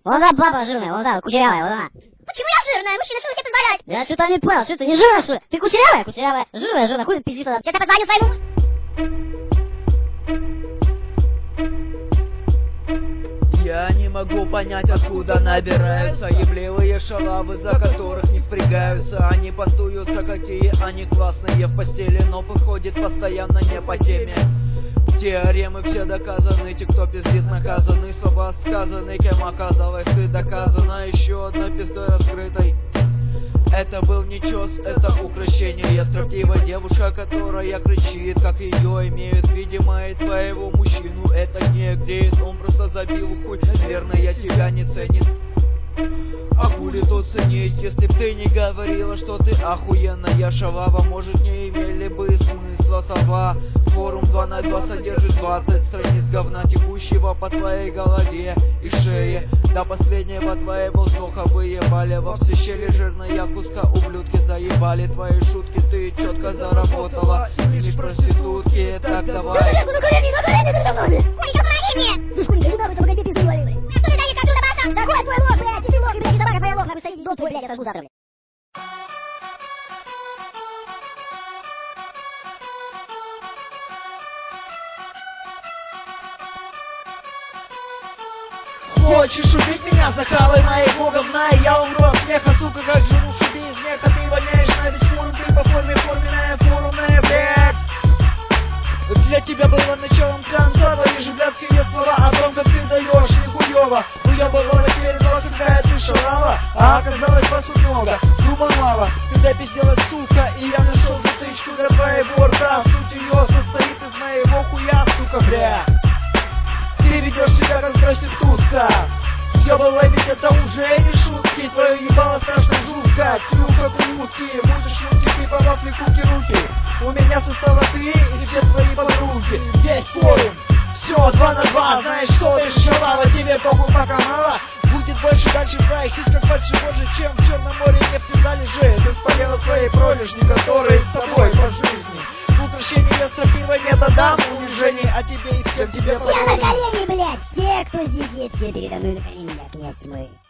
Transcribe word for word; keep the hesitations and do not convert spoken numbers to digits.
Вот та баба жирная, вот та кучерявая, вот она. Почему я жирная? Мужчина, что вы себе позволяете? Я что-то не понял, что ты не жирная, что ли? Ты кучерявая, кучерявая, жирная, жирная, хуй ты пиздишь тогда. Сейчас я позвоню своему. Я не могу понять, откуда набираются ебливые шалавы, за которых не впрягаются. Они понтуются, какие они классные в постели, но выходит постоянно не по теме. Теоремы все доказаны, те, кто пиздит, наказаны. Слова сказаны, кем оказалось ты доказана еще одной пиздой раскрытой. Это был не чёс, это украшение. Строптивая девушка, которая кричит, как ее имеют. Видимо, и твоего мужчину это не греет. Он просто забил хуй, наверное, тебя не ценит. А хули тут ценить, если б ты не говорила, что ты охуенная шалава? Может, не имели бы смысла слова. Форум два на два содержит двадцать страниц говна, текущего по твоей голове и шее. До последнего твоего вздоха выебали во все щели жирная куска. Ублюдки заебали твои шутки, ты четко заработала. Лишь проститутки, так давай. Ой, настроение! Слушай, ты сюда, вы только пизды вали, блядь. Что ты даешь, отсюда, баса? Да хуй твой лох, блядь, ты лох, блядь, и собака твоя лох, нахуй садись, дом твой, блядь, я сожгу завтра, блядь. Хочешь убить меня, закалывай моего говна, и я умру от смеха, сука, как жену в шубе из меха. Ты воняешь на весь форум, ты по форме форменная, форумная, блядь. Для тебя было началом конца, твои же блядские слова о том, как ты даешь нихуёво. Уёбывалась перед вас, когда ты шалала, а оказалось вас много, думал мало. Ты допизделась, сука, и я нашел затычку для твоего рта. Суть её состоит из моего хуя, сука, бля. Ты ведешь себя как проститутка. Все было ведь это уже не шутки. Твое ебало страшно жутко. Клюв как у утки. Будешь шутки типа вафли, куки, руки. У меня состава ты и все твои подруги. Весь форум. Все, два на два. Знаешь что, ты шалава, тебе похуй пока мало. Будет больше дальше твоих сить, как больше, чем в Черном море нефти залежи. Ты спалила свои пролежни, которые с тобой по жизни. Украшение строптивой методам унижений, а тебе и всем тебе Я на колени, блядь, все, кто здесь есть, все передо мной на колени, блядь, князь тьмы.